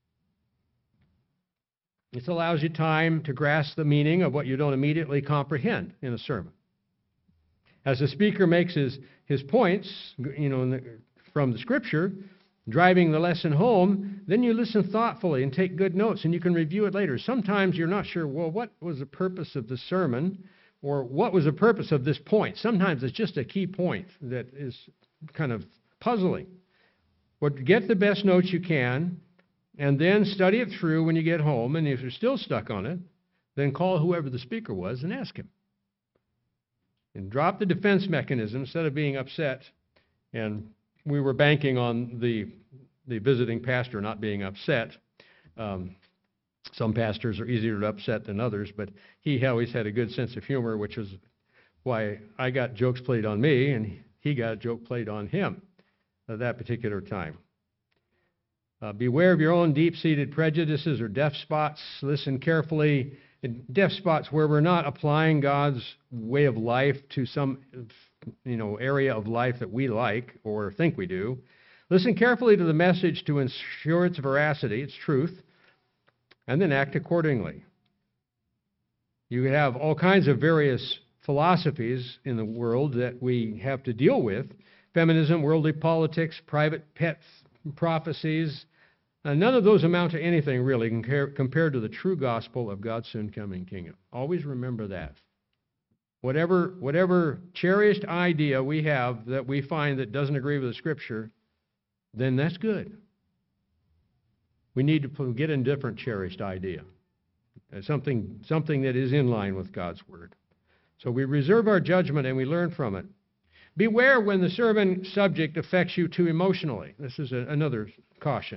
This allows you time to grasp the meaning of what you don't immediately comprehend in a sermon. As the speaker makes his points, from the Scripture, driving the lesson home, then you listen thoughtfully and take good notes, and you can review it later. Sometimes you're not sure, well, what was the purpose of the sermon, or what was the purpose of this point? Sometimes it's just a key point that is kind of puzzling. But get the best notes you can, and then study it through when you get home, and if you're still stuck on it, then call whoever the speaker was and ask him. And drop the defense mechanism instead of being upset. And we were banking on the visiting pastor not being upset. Some pastors are easier to upset than others, but he always had a good sense of humor, which is why I got jokes played on me, and he got a joke played on him at that particular time. Beware of your own deep-seated prejudices or deaf spots. Listen carefully. Deaf spots where we're not applying God's way of life to some area of life that we like or think we do. Listen carefully to the message to ensure its veracity, its truth, and then act accordingly. You have all kinds of various philosophies in the world that we have to deal with. Feminism, worldly politics, private pet prophecies. None of those amount to anything really compared to the true gospel of God's soon coming kingdom. Always remember that. Whatever cherished idea we have that we find that doesn't agree with the Scripture, then that's good. We need to get a different cherished idea, something that is in line with God's Word. So we reserve our judgment and we learn from it. Beware when the sermon subject affects you too emotionally. This is another caution.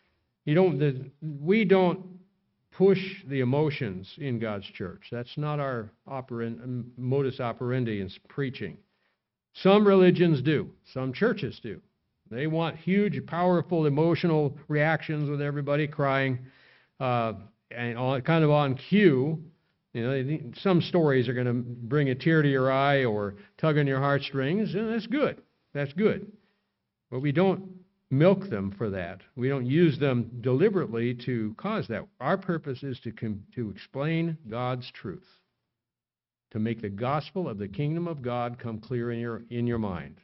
We don't push the emotions in God's church. That's not our modus operandi in preaching. Some religions do. Some churches do. They want huge, powerful, emotional reactions with everybody crying, and kind of on cue. Some stories are going to bring a tear to your eye or tug on your heartstrings, and that's good. That's good. But we don't milk them for that. We don't use them deliberately to cause that. Our purpose is to explain God's truth, to make the gospel of the kingdom of God come clear in your mind.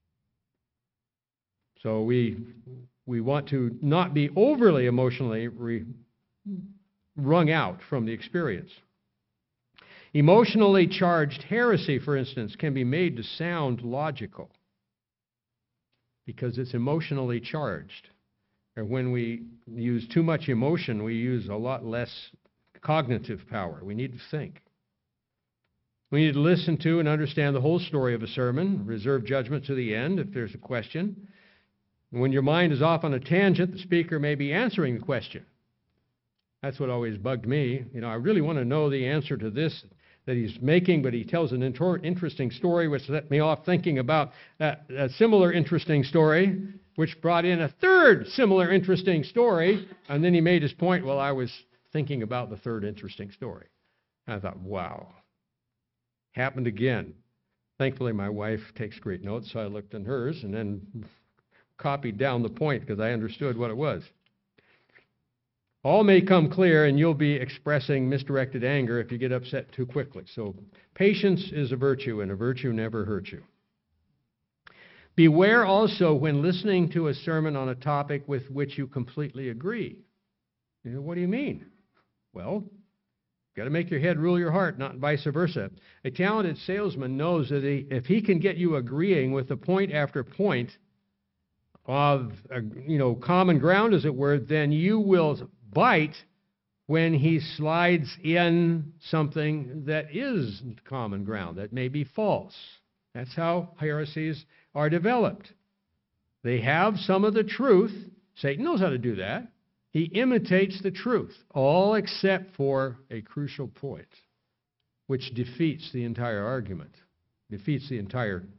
So we want to not be overly emotionally wrung out from the experience. Emotionally charged heresy, for instance, can be made to sound logical because it's emotionally charged. And when we use too much emotion, we use a lot less cognitive power. We need to think. We need to listen to and understand the whole story of a sermon, reserve judgment to the end if there's a question. When your mind is off on a tangent, the speaker may be answering the question. That's what always bugged me. I really want to know the answer to this that he's making, but he tells an interesting story, which set me off thinking about a similar interesting story, which brought in a third similar interesting story, and then he made his point while I was thinking about the third interesting story. And I thought, wow, happened again. Thankfully, my wife takes great notes, so I looked in hers and then copied down the point because I understood what it was. All may come clear, and you'll be expressing misdirected anger if you get upset too quickly. So patience is a virtue, and a virtue never hurts you. Beware also when listening to a sermon on a topic with which you completely agree. What do you mean? Well, you've got to make your head rule your heart, not vice versa. A talented salesman knows that if he can get you agreeing with the point after point of common ground, as it were, then you will bite when he slides in something that is common ground, that may be false. That's how heresies are developed. They have some of the truth. Satan knows how to do that. He imitates the truth, all except for a crucial point, which defeats the entire argument, defeats the entire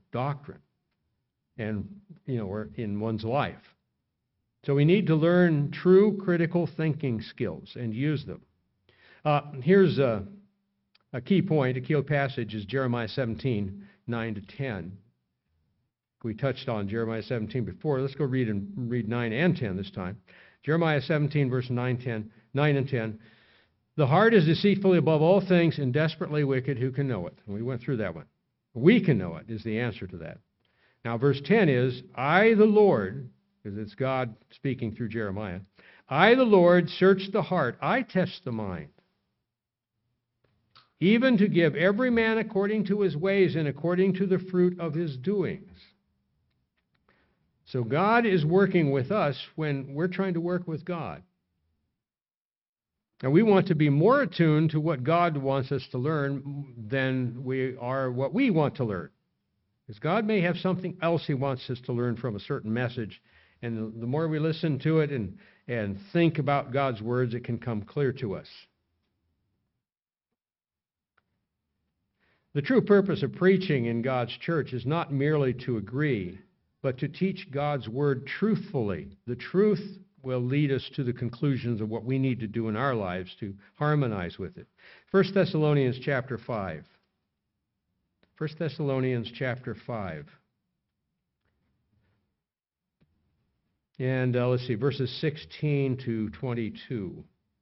doctrine and, or in one's life. So we need to learn true critical thinking skills and use them. Here's a key point, a key passage is Jeremiah 17, 9 to 10. We touched on Jeremiah 17 before. Let's go read 9 and 10 this time. Jeremiah 17, verse 9 and 10. The heart is deceitfully above all things and desperately wicked. Who can know it? And we went through that one. We can know it is the answer to that. Now, verse 10 is, I, the Lord, because it's God speaking through Jeremiah, I, the Lord, search the heart. I test the mind, even to give every man according to his ways and according to the fruit of his doings. So God is working with us when we're trying to work with God. And we want to be more attuned to what God wants us to learn than we are what we want to learn. Because God may have something else He wants us to learn from a certain message. And the more we listen to it and think about God's words, it can come clear to us. The true purpose of preaching in God's church is not merely to agree, but to teach God's word truthfully. The truth will lead us to the conclusions of what we need to do in our lives to harmonize with it. 1 Thessalonians chapter 5. 1 Thessalonians chapter 5. And let's see, verses 16 to 22.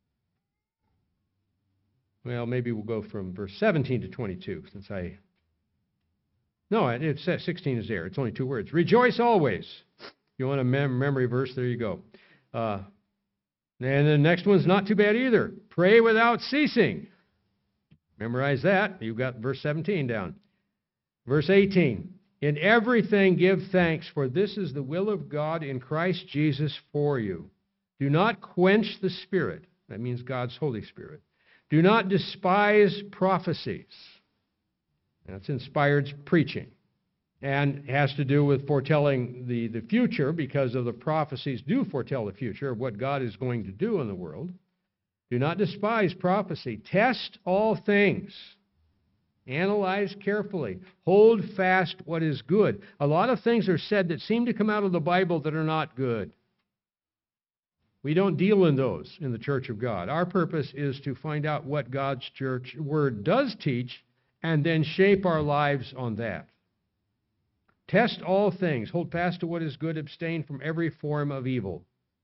Well, maybe we'll go from verse 17 to 22, since No, it says 16 is there. It's only 2 words. Rejoice always. You want a memory verse? There you go. And the next one's not too bad either. Pray without ceasing. Memorize that. You've got verse 17 down. Verse 18. In everything give thanks, for this is the will of God in Christ Jesus for you. Do not quench the Spirit. That means God's Holy Spirit. Do not despise prophecies. That's inspired preaching. And has to do with foretelling the future, because of the prophecies do foretell the future of what God is going to do in the world. Do not despise prophecy. Test all things. Analyze carefully. Hold fast what is good. A lot of things are said that seem to come out of the Bible that are not good. We don't deal in those in the Church of God. Our purpose is to find out what God's church word does teach and then shape our lives on that. Test all things. Hold fast to what is good. Abstain from every form of evil.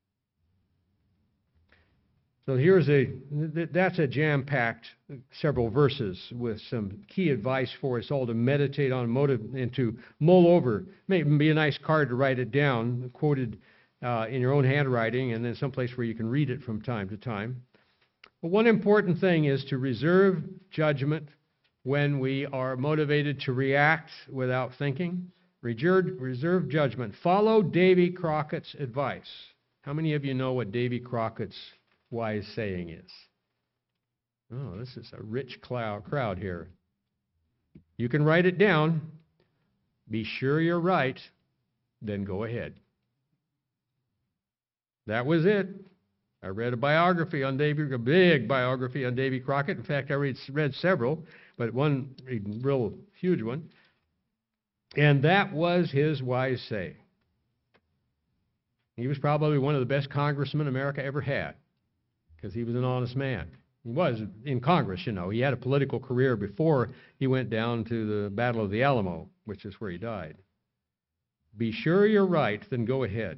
So that's a jam-packed several verses with some key advice for us all to meditate on and to mull over. Maybe be a nice card to write it down, quoted in your own handwriting, and then someplace where you can read it from time to time. But one important thing is to reserve judgment when we are motivated to react without thinking. Reserve judgment. Follow Davy Crockett's advice. How many of you know what Davy Crockett's wise saying is? Oh, this is a rich crowd here. You can write it down. Be sure you're right, then go ahead. That was it. I read a biography on a big biography on Davy Crockett. In fact, I read several, but one real huge one. And that was his wise saying. He was probably one of the best congressmen America ever had, because he was an honest man. He was in Congress, you know. He had a political career before he went down to the Battle of the Alamo, which is where he died. Be sure you're right, then go ahead.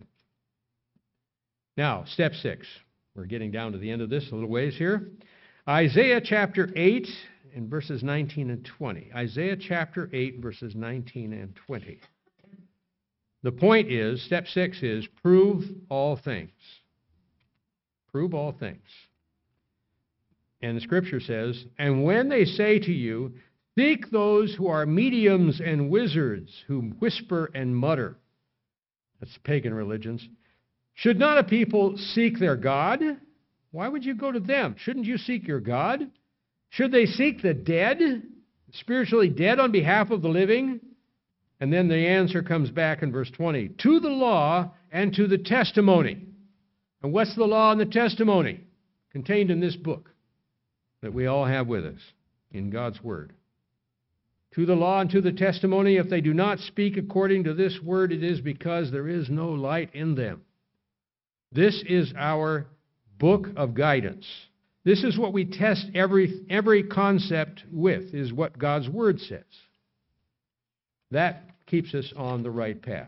Now, step 6. We're getting down to the end of this a little ways here. Isaiah chapter 8 and verses 19 and 20. Isaiah chapter 8, verses 19 and 20. The point is, step 6 is, prove all things. Prove all things. And the Scripture says, and when they say to you, seek those who are mediums and wizards, who whisper and mutter. That's pagan religions. Should not a people seek their God? Why would you go to them? Shouldn't you seek your God? Should they seek the dead, spiritually dead on behalf of the living? And then the answer comes back in verse 20. To the law and to the testimony. And what's the law and the testimony? Contained in this book that we all have with us in God's Word. To the law and to the testimony, if they do not speak according to this word, it is because there is no light in them. This is our book of guidance. This is what we test every concept with, is what God's Word says. That keeps us on the right path.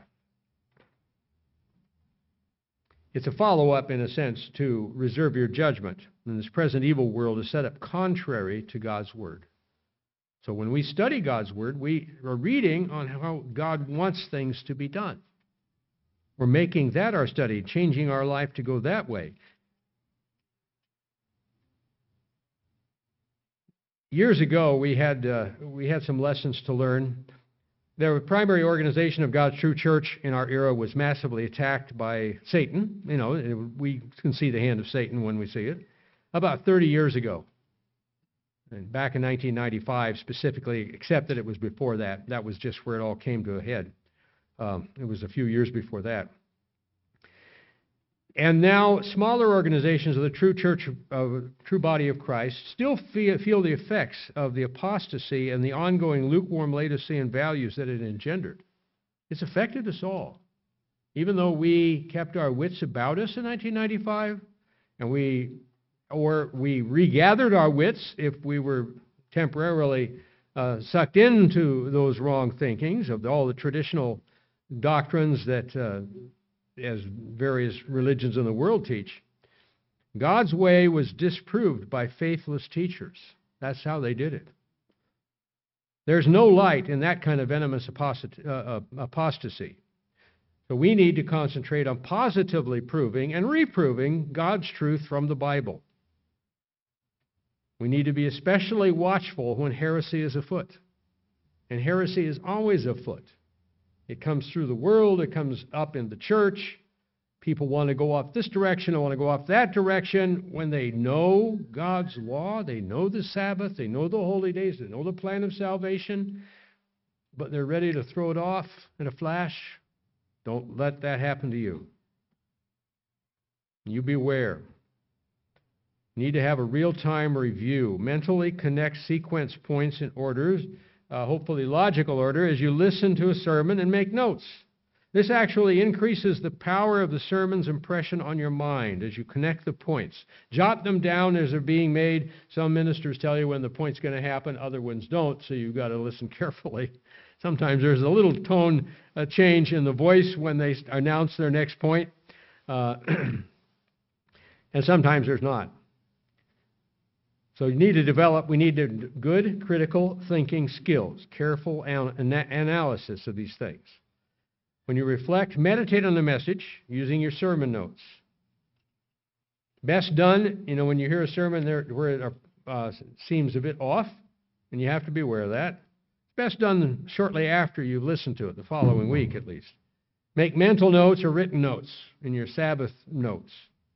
It's a follow-up, in a sense, to reserve your judgment. And this present evil world is set up contrary to God's Word. So when we study God's Word, we are reading on how God wants things to be done. We're making that our study, changing our life to go that way. Years ago, we had some lessons to learn. The primary organization of God's true church in our era was massively attacked by Satan. You know, we can see the hand of Satan when we see it. About 30 years ago. And back in 1995 specifically, except that it was before that. That was just where it all came to a head. It was a few years before that. And now smaller organizations of the true church, true body of Christ, still feel the effects of the apostasy and the ongoing lukewarm Laodicean values that it engendered. It's affected us all. Even though we kept our wits about us in 1995, and we regathered our wits if we were temporarily sucked into those wrong thinkings of all the traditional doctrines that as various religions in the world teach. God's way was disproved by faithless teachers. That's how they did it. There's no light in that kind of venomous apostasy. So we need to concentrate on positively proving and reproving God's truth from the Bible. We need to be especially watchful when heresy is afoot. And heresy is always afoot. It comes through the world. It comes up in the church. People want to go off this direction. They want to go off that direction. When they know God's law, they know the Sabbath, they know the holy days, they know the plan of salvation, but they're ready to throw it off in a flash. Don't let that happen to you. You beware. You need to have a real-time review. Mentally connect sequence points in orders, hopefully logical order, as you listen to a sermon and make notes. This actually increases the power of the sermon's impression on your mind as you connect the points. Jot them down as they're being made. Some ministers tell you when the point's going to happen, other ones don't, so you've got to listen carefully. Sometimes there's a little tone change in the voice when they announce their next point, and sometimes there's not. So we need good critical thinking skills, careful analysis of these things. When you reflect, meditate on the message using your sermon notes. Best done, when you hear a sermon where it seems a bit off, and you have to be aware of that. Best done shortly after you've listened to it, the following week at least. Make mental notes or written notes in your Sabbath notes.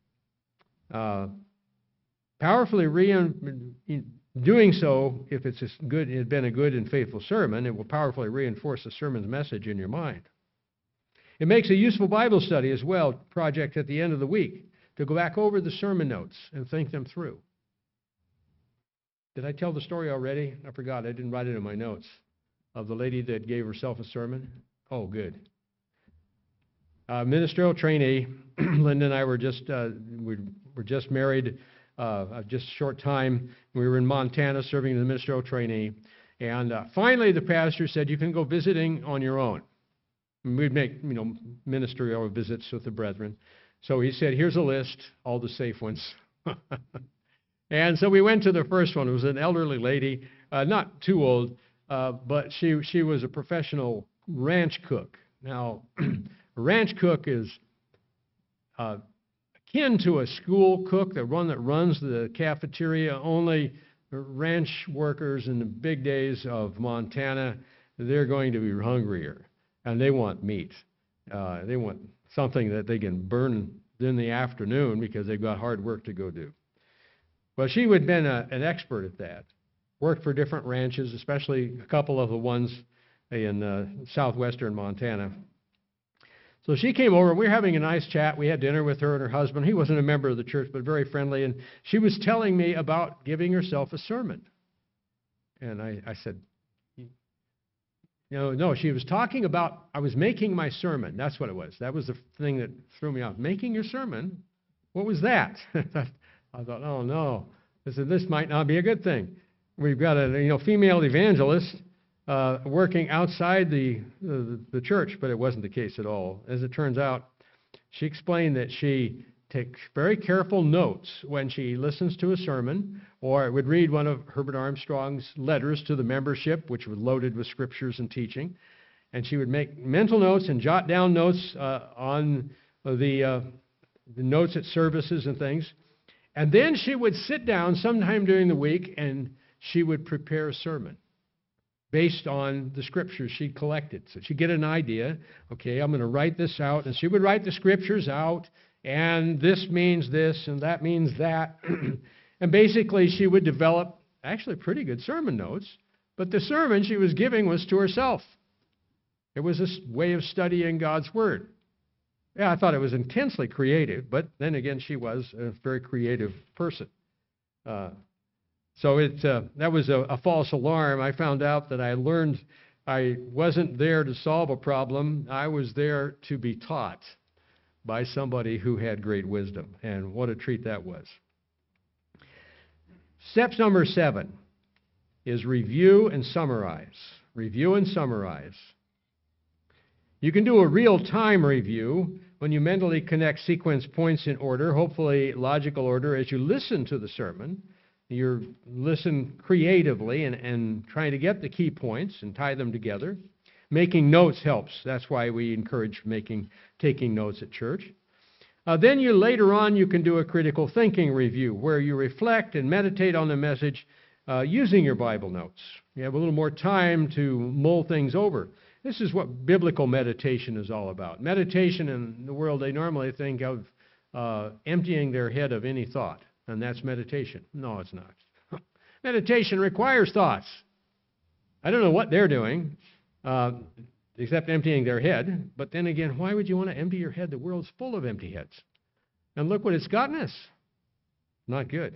Powerfully doing so, if it had been a good and faithful sermon, it will powerfully reinforce the sermon's message in your mind. It makes a useful Bible study as well, project at the end of the week, to go back over the sermon notes and think them through. Did I tell the story already? I forgot. I didn't write it in my notes. Of the lady that gave herself a sermon? Oh, good. Ministerial trainee. Linda and I were just married just a short time. We were in Montana serving as a ministerial trainee. And finally, the pastor said, you can go visiting on your own. And we'd make, ministerial visits with the brethren. So he said, here's a list, all the safe ones. And so we went to the first one. It was an elderly lady, not too old, but she was a professional ranch cook. Now, a ranch cook is akin to a school cook, the one that runs the cafeteria. Only ranch workers in the big days of Montana, they're going to be hungrier, and they want meat. They want something that they can burn in the afternoon because they've got hard work to go do. Well, she had been an expert at that. Worked for different ranches, especially a couple of the ones in southwestern Montana. So she came over. We were having a nice chat. We had dinner with her and her husband. He wasn't a member of the church, but very friendly. And she was telling me about giving herself a sermon. And I said, No, she was talking about, I was making my sermon. That's what it was. That was the thing that threw me off. Making your sermon? What was that? I thought, oh no. I said, this might not be a good thing. We've got a female evangelist working outside the church, but it wasn't the case at all. As it turns out, she explained that she takes very careful notes when she listens to a sermon, or would read one of Herbert Armstrong's letters to the membership, which was loaded with scriptures and teaching. And she would make mental notes and jot down notes on the notes at services and things. And then she would sit down sometime during the week and she would prepare a sermon based on the scriptures she collected. So she'd get an idea, okay, I'm going to write this out. And she would write the scriptures out, and this means this, and that means that. And basically she would develop actually pretty good sermon notes, but the sermon she was giving was to herself. It was a way of studying God's Word. Yeah, I thought it was intensely creative, but then again, she was a very creative person. So that was a false alarm. I found out that I learned I wasn't there to solve a problem. I was there to be taught by somebody who had great wisdom, and what a treat that was. Steps number 7 is review and summarize. Review and summarize. You can do a real-time review when you mentally connect sequence points in order, hopefully logical order, as you listen to the sermon. You listen creatively and trying to get the key points and tie them together. Making notes helps. That's why we encourage taking notes at church. Then later on you can do a critical thinking review where you reflect and meditate on the message using your Bible notes. You have a little more time to mull things over. This is what biblical meditation is all about. Meditation in the world, they normally think of emptying their head of any thought, and that's meditation. No, it's not. Meditation requires thoughts. I don't know what they're doing, except emptying their head. But then again, why would you want to empty your head? The world's full of empty heads. And look what it's gotten us. Not good.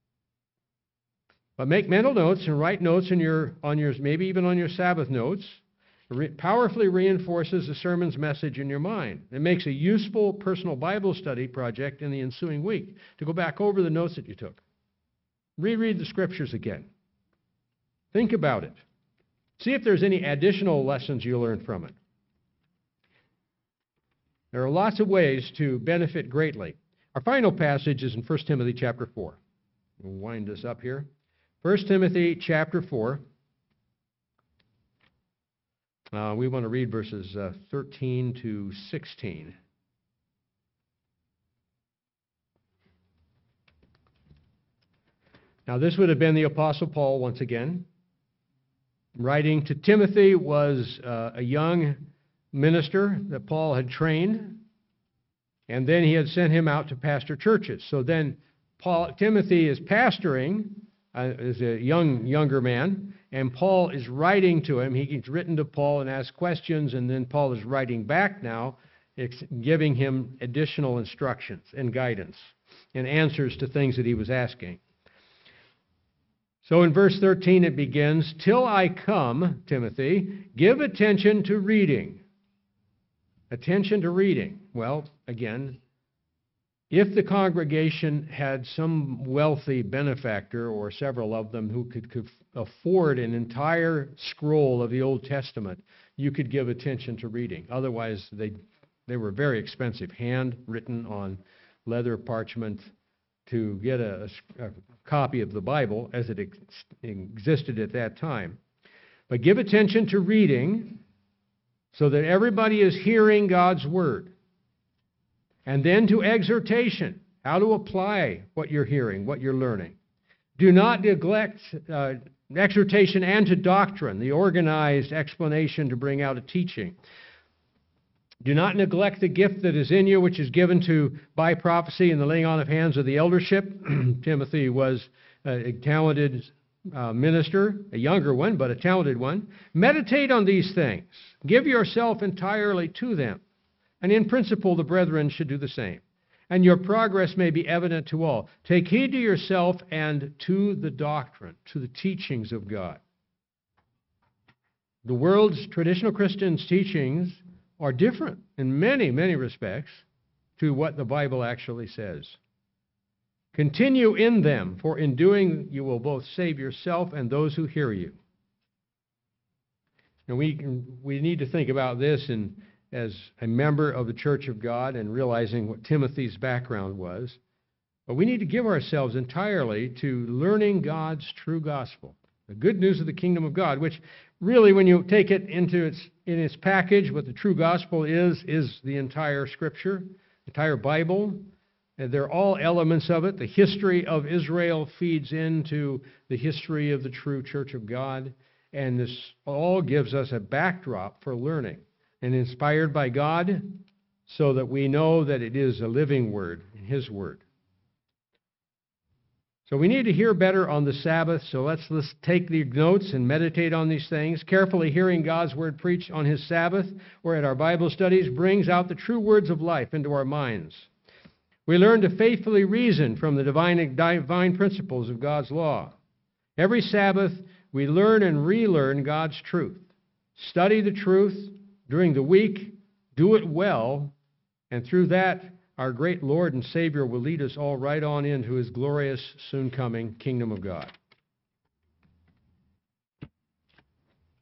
But make mental notes and write notes on your maybe even on your Sabbath notes. Powerfully reinforces the sermon's message in your mind. It makes a useful personal Bible study project in the ensuing week to go back over the notes that you took. Reread the scriptures again. Think about it. See if there's any additional lessons you learn from it. There are lots of ways to benefit greatly. Our final passage is in 1 Timothy chapter 4. We'll wind this up here. 1 Timothy chapter 4. We want to read verses 13 to 16. Now, this would have been the Apostle Paul once again. Writing to Timothy was a young minister that Paul had trained, and then he had sent him out to pastor churches. So then Timothy is pastoring as a younger man, and Paul is writing to him. He's written to Paul and asked questions, and then Paul is writing back now, giving him additional instructions and guidance and answers to things that he was asking. So in verse 13 it begins, "Till I come, Timothy, give attention to reading." Attention to reading. Well, again, if the congregation had some wealthy benefactor or several of them who could afford an entire scroll of the Old Testament, you could give attention to reading. Otherwise, they were very expensive, handwritten on leather parchment. To get a copy of the Bible as it existed at that time. But give attention to reading so that everybody is hearing God's Word. And then to exhortation, how to apply what you're hearing, what you're learning. Do not neglect exhortation and to doctrine, the organized explanation to bring out a teaching. Do not neglect the gift that is in you, which is given to by prophecy and the laying on of hands of the eldership. Timothy was a talented minister, a younger one, but a talented one. Meditate on these things. Give yourself entirely to them. And in principle, the brethren should do the same. And your progress may be evident to all. Take heed to yourself and to the doctrine, to the teachings of God. The world's traditional Christians' teachings are different in many, many respects to what the Bible actually says. Continue in them, for in doing you will both save yourself and those who hear you. And we need to think about this as a member of the Church of God and realizing what Timothy's background was. But we need to give ourselves entirely to learning God's true gospel, the good news of the kingdom of God, which really, when you take it in its package, what the true gospel is the entire Scripture, the entire Bible. And they're all elements of it. The history of Israel feeds into the history of the true Church of God. And this all gives us a backdrop for learning, and inspired by God so that we know that it is a living word, His word. So we need to hear better on the Sabbath, so let's take the notes and meditate on these things. Carefully hearing God's word preached on His Sabbath or at our Bible studies brings out the true words of life into our minds. We learn to faithfully reason from the divine principles of God's law. Every Sabbath, we learn and relearn God's truth. Study the truth during the week, do it well, and through that, our great Lord and Savior will lead us all right on into His glorious, soon-coming kingdom of God.